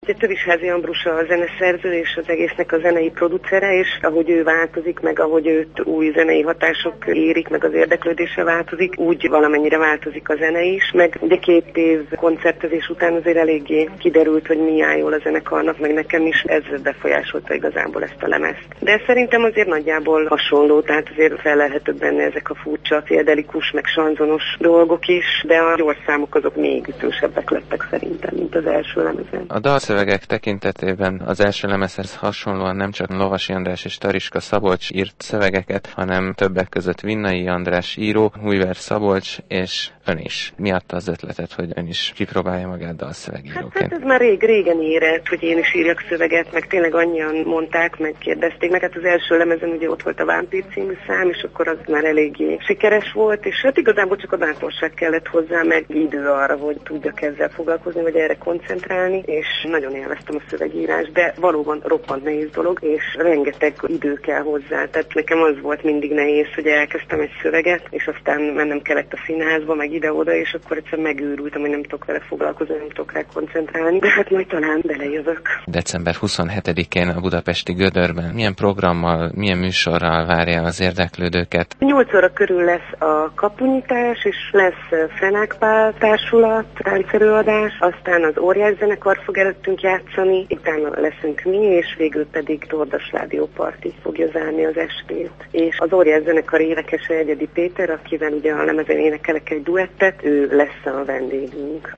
Tövisházi Ambrus a zeneszerző és az egésznek a zenei producere, és ahogy ő változik, meg ahogy őt új zenei hatások érik, meg az érdeklődése változik, úgy valamennyire változik a zene is, meg ugye 2 év koncertezés után azért eléggé kiderült, hogy mi áll jól a zenekarnak, meg nekem is ez befolyásolta igazából ezt a lemezt. De szerintem azért nagyjából hasonló, tehát azért felelhetők benne ezek a furcsa, pszichedelikus, meg sanzonos dolgok is, de a gyors számok azok még ütősebbek lettek szerintem, mint az első lemezen. A dalszövegek tekintetében az első lemezhez hasonlóan nem csak Lovasi András és Tariska Szabolcs írt szövegeket, hanem többek között Vinnai András író, Hújver Szabolcs és ön is. Mi adta az ötletet, hogy ön is kipróbálja magát dalszövegíróként? Hát ez már régen érett, hogy én is írjak szöveget, meg tényleg annyian mondták, meg kérdezték, meg hát az első lemezen ugye ott volt a Vámpír című szám, és akkor az már eléggé sikeres volt, és hát igazából csak a bátorság kellett hozzá, meg idő arra, hogy tudjak ezzel foglalkozni, vagy erre koncentrálni, és nagyon élveztem a szövegírást, de valóban roppant nehéz dolog, és rengeteg idő kell hozzá. Tehát nekem az volt mindig nehéz, hogy elkezdtem egy szöveget, és aztán mennem kellett a színházba, meg ide-oda, és akkor egyszer megőrültem, hogy nem tudok vele foglalkozni, nem tudok rá koncentrálni, de hát majd talán belejövök. December 27-én a budapesti Gödörben milyen programmal, milyen műsorral várja az érdeklődőket? 8 óra körül lesz a kapunyítás, és lesz Frenák Pál társulat, táncerőadás, aztán az Óriás zenekar fog előttünk játszani, utána leszünk mi, és végül pedig Tordas Rádióparti fogja zárni az estét. És az Óriás zenekar énekese Egyedi Péter, akivel ugye a lemezen énekelek egy duettet, ő lesz a vendégünk.